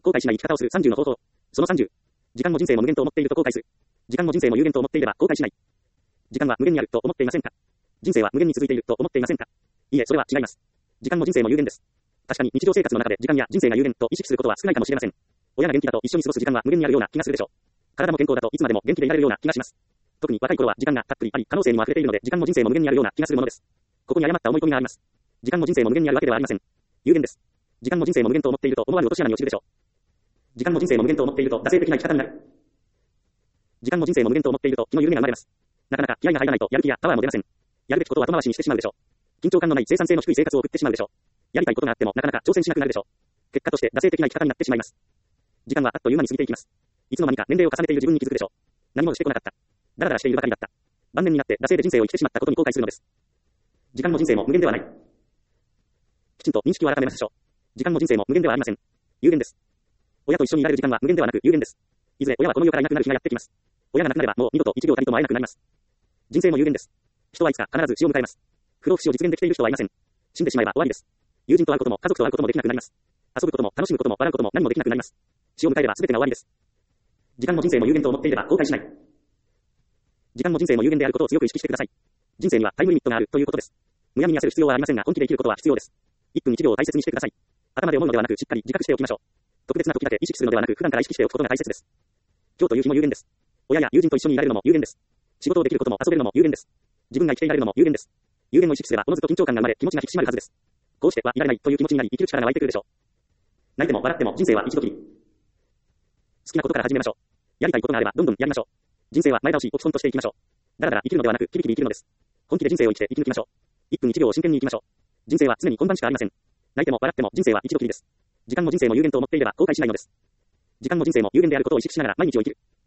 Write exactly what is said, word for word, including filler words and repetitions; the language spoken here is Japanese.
後悔しない生き方をするさんじゅうの方法。そのさんじゅう。時間も人生も無限と思っていると後悔する。時間も人生も有限と思っていれば後悔しない。時間は無限にあると思っていませんか？人生は無限に続いていると思っていませんか？いいえ、それは違います。時間も人生も有限です。確かに日常生活の中で時間や人生が有限と意識することは少ないかもしれません。親が元気だと一緒に過ごす時間は無限にあるような気がするでしょう。体も健康だといつまでも元気でいられるような気がします。特に若い頃は時間がたっぷりあり可能性にも溢れているので時間も人生も無限にあるような気がするものです。ここに誤った思い込みがあります。時間も人生も無限にあるわけではありません。有限です。時間も人生も無限と思っていると思わぬ落とし穴に落ちるでしょう。時間も人生も無限と思っていると惰性的な生き方になる。時間も人生も無限と思っていると気の緩みが生まれます。なかなか気合が入らないとやる気やパワーも出ません。やるべきことを後回しにしてしまうでしょう。緊張感のない生産性の低い生活を送ってしまうでしょう。やりたいことがあってもなかなか挑戦しなくなるでしょう。結果として惰性的な生き方になってしまいます。時間はあっという間に過ぎていきます。いつの間にか年齢を重ねている自分に気づくでしょう。何もしてこなかった。だらだらしているばかりだった。晩年になって惰性で人生を生きてしまったことに後悔するのです。時間も人生も無限ではない。きちんと認識を改めましょう。時間も人生も無限ではありません。有限です。親と一緒にいられる時間は無限ではなく有限です。いずれ親はこの世からいなくなる日がやってきます。親が亡くなればもう二度と一秒たりとも会えなくなります。人生も有限です。人はいつか必ず死を迎えます。不老不死を実現できている人はいません。死んでしまえば終わりです。友人と会うことも家族と会うこともできなくなります。遊ぶことも楽しむことも笑うことも何もできなくなります。死を迎えれば全てが終わりです。時間も人生も有限と思っていれば後悔しない。時間も人生も有限であることを強く意識してください。人生にはタイムリミットがあるということです。むやみに焦る必要はありませんが本気で生きることは必要です。いっぷんいちびょうを大切にしてください。頭で思うのではなくしっかり自覚しておきましょう。特別な時だけ意識するのではなく普段から意識しておくことが大切です。今日という日も有限です。親や友人と一緒にいられるのも有限です。仕事をできることも遊べるのも有限です。自分が生きていられるのも有限です。有限を意識すればおのずと緊張感が生まれ気持ちが引き締まるはずです。こうしてはいられないという気持ちになり生きる力が湧いてくるでしょう。泣いても笑っても人生は一度きり。好きなことから始めましょう。やりたいことがあればどんどんやりましょう。人生は前倒し、置き損としていきましょう。だらだら生きるのではなく、キビキビ生きるのです。本気で人生を生きて生き抜きましょう。いっぷんいちびょうを真剣に生きましょう。人生は常に今晩しかありません。泣いても笑っても人生は一度きりです。時間も人生も有限と思っていれば後悔しないのです。時間も人生も有限であることを意識しながら毎日を生きる。